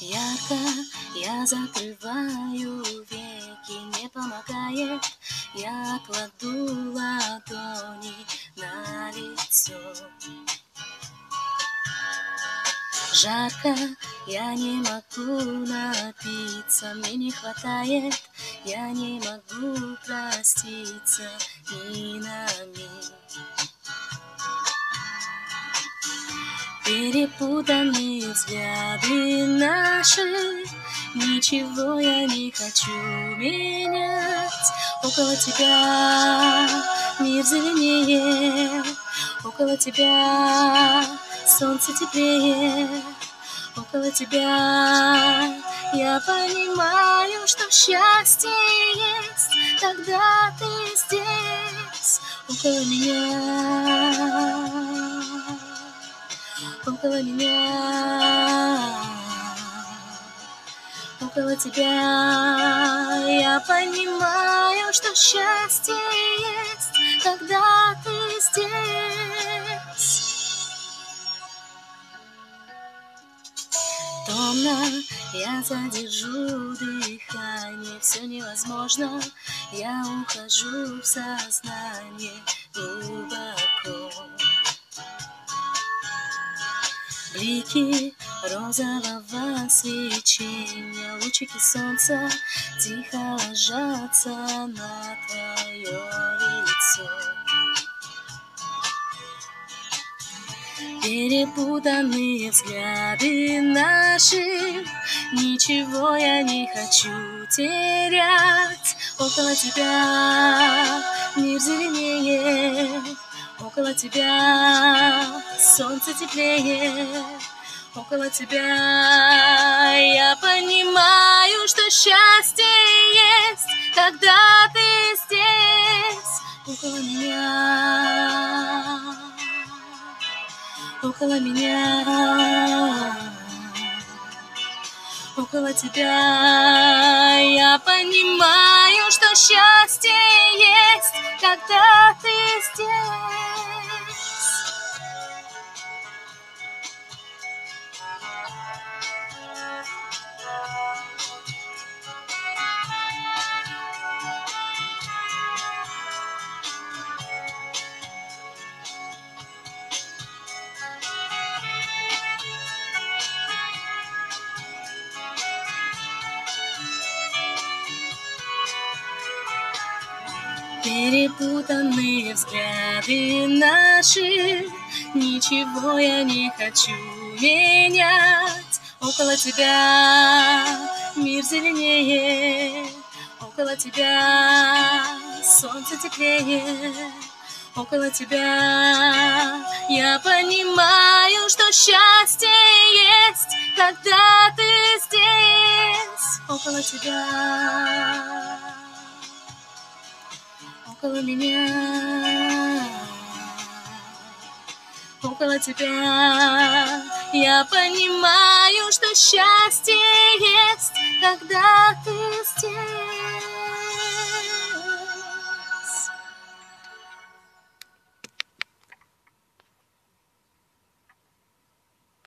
Ярко я закрываю веки, не помогает. Я кладу ладони на лицо. Жарко, я не могу напиться, мне не хватает. Я не могу проститься ни на миг. Перепутанные взгляды наши, ничего я не хочу менять. Около тебя мир зеленее, около тебя солнце теплее, около тебя я понимаю, что счастье есть, когда ты здесь, около меня. Около меня, около тебя, я понимаю, что счастье есть, когда ты здесь. Томно я задержу дыхание, все невозможно, я ухожу в сознание глубоко. Блики розового свечения, лучики солнца тихо ложатся на твое лицо. Перепутанные взгляды наши, ничего я не хочу терять. Около тебя мир зеленее, около тебя солнце теплее, около тебя я понимаю, что счастье есть, когда ты здесь, около меня, около меня, около тебя я понимаю, что счастье есть, когда ты здесь. Перепутанные взгляды наши, ничего я не хочу менять. Около тебя мир зеленее, около тебя солнце теплее, около тебя я понимаю, что счастье есть, когда ты здесь, около тебя. Около меня, около тебя, я понимаю, что счастье есть, когда ты здесь.